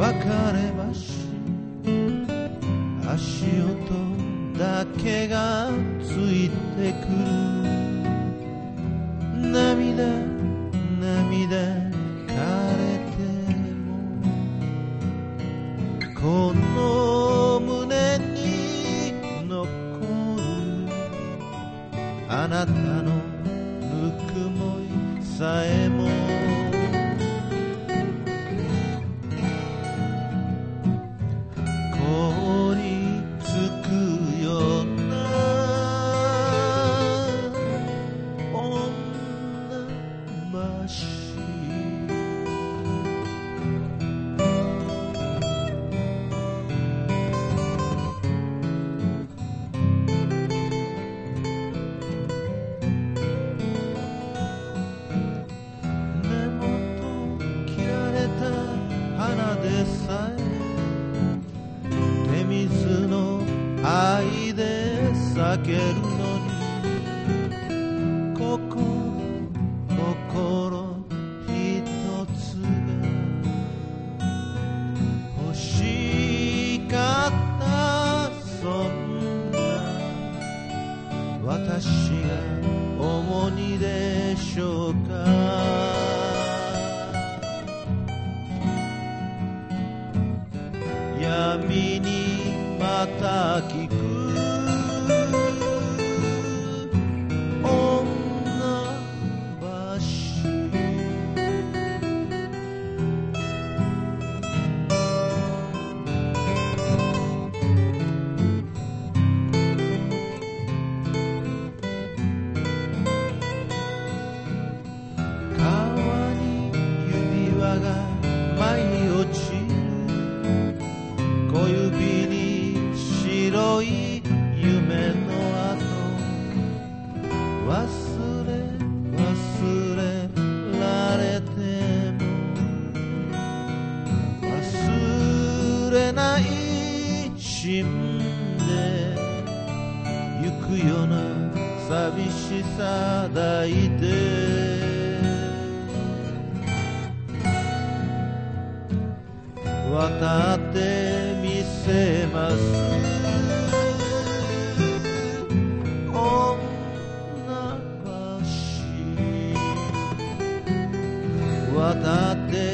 別れ橋足音だけがついてくる涙枯れてもこの胸に残るあなたのぬくもりさえも凍りつくような女橋花でさえ手水の愛で避けるのに心一つが欲しかったそんな私が重荷でしょうか闇にまた聞く女橋川に指輪が舞い落ち小指に白い夢の跡忘れられても忘れない死んでゆくような寂しさ抱いて渡ってみせます女橋渡って